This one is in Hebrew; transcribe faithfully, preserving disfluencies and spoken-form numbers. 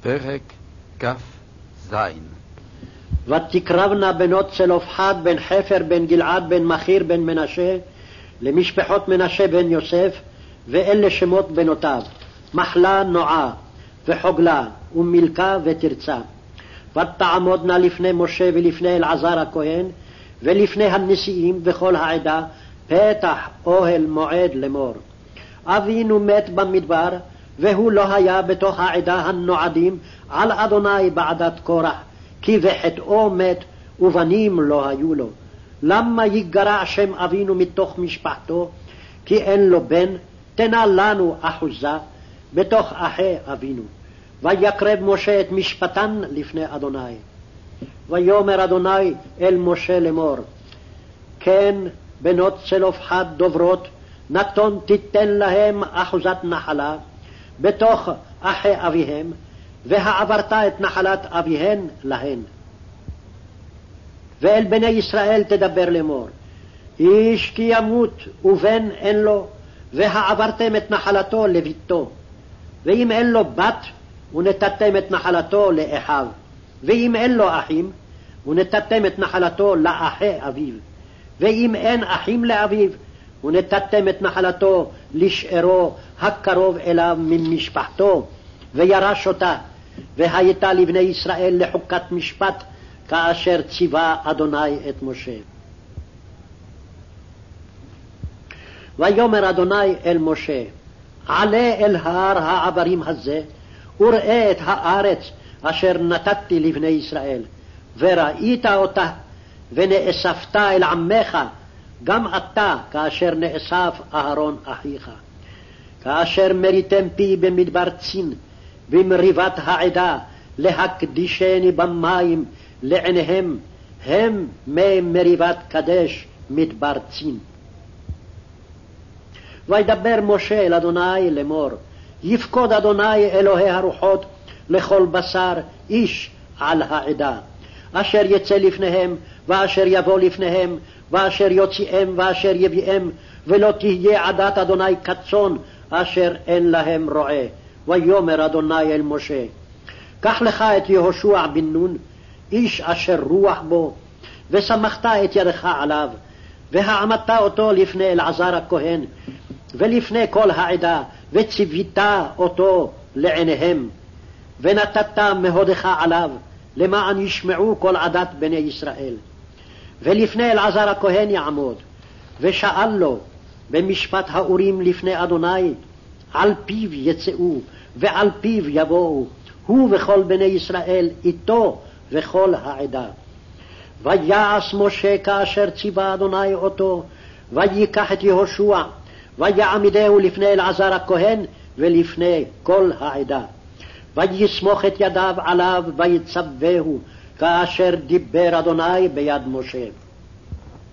פרק כ"ז. ותקרבנה בנות צלופחד בן חפר בן גלעד בן מכיר בן מנשה למשפחות מנשה בן יוסף, ואלה שמות בנותיו: מחלה, נועה וחוגלה ומילכה ותרצה. ותעמודנה לפני משה ולפני אלעזר הכהן ולפני הנשיאים וכל העדה פתח אוהל מועד לאמור. אבינו מת במדבר, והוא לא היה בתוך העדה הנועדים על אדוני בעדת קורח, כי בחטאו מת ובנים לא היו לו. למה יגרע שם אבינו מתוך משפחתו, כי אין לו בן? תנה לנו אחוזה בתוך אחי אבינו. ויקרב משה את משפטן לפני אדוני. ויאמר אדוני אל משה לאמור, כן בנות צלופחד דוברות, נתון תיתן להם אחוזת נחלה בתוך אחי אביהם, והעברת את נחלת אביהן להן. ואל בני ישראל תדבר לאמור, איש כי ימות ובן אין לו, והעברתם את נחלתו לביתו. ואם אין לו בת, ונתתם את נחלתו לאחיו. ואם אין לו אחים, ונתתם את נחלתו לאחי אביו. ואם אין אחים לאביו, ונתתם את נחלתו לשארו הקרוב אליו ממשפחתו, וירש אותה. והייתה לבני ישראל לחוקת משפט, כאשר ציווה אדוני את משה. ויאמר אדוני אל משה, עלה אל הר העברים הזה, וראה את הארץ אשר נתתי לבני ישראל, וראית אותה, ונאספת אל עמך, גם אתה כאשר נאסף אהרון אחיך. כאשר מריתם פי במדבר צין, במריבת העדה, להקדישני במים לעיניהם, הם מי מריבת קדש מדבר צין. וידבר משה אל אדוני לאמור, יפקוד אדוני אלוהי הרוחות לכל בשר איש על העדה, אשר יצא לפניהם ואשר יבוא לפניהם, ואשר יוציאם ואשר יביאם, ולא תהיה עדת אדוני כצאן אשר אין להם רועה. ויאמר אדוני אל משה, קח לך את יהושע בן נון, איש אשר רוח בו, וסמכת את ידך עליו, והעמדת אותו לפני אלעזר הכהן ולפני כל העדה, וציווית אותו לעיניהם, ונתת מהודך עליו, למען ישמעו כל עדת בני ישראל. ולפני אלעזר הכהן יעמוד, ושאל לו במשפט האורים לפני אדוני, על פיו יצאו ועל פיו יבואו, הוא וכל בני ישראל איתו וכל העדה. ויעש משה כאשר ציווה אדוני אותו, ויקח את יהושע, ויעמידהו לפני אלעזר הכהן ולפני כל העדה. ויסמוך את ידיו עליו ויצווהו, כאשר דיבר אדוני ביד משה.